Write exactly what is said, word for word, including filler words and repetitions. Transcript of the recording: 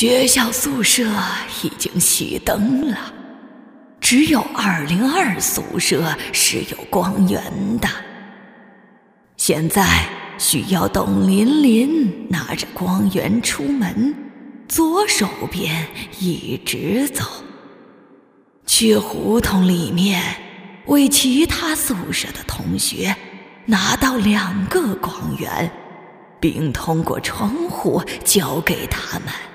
学校宿舍已经熄灯了，只有二零二宿舍是有光源的。现在需要董琳琳拿着光源出门，左手边一直走，去胡同里面为其他宿舍的同学拿到两个光源，并通过窗户交给他们。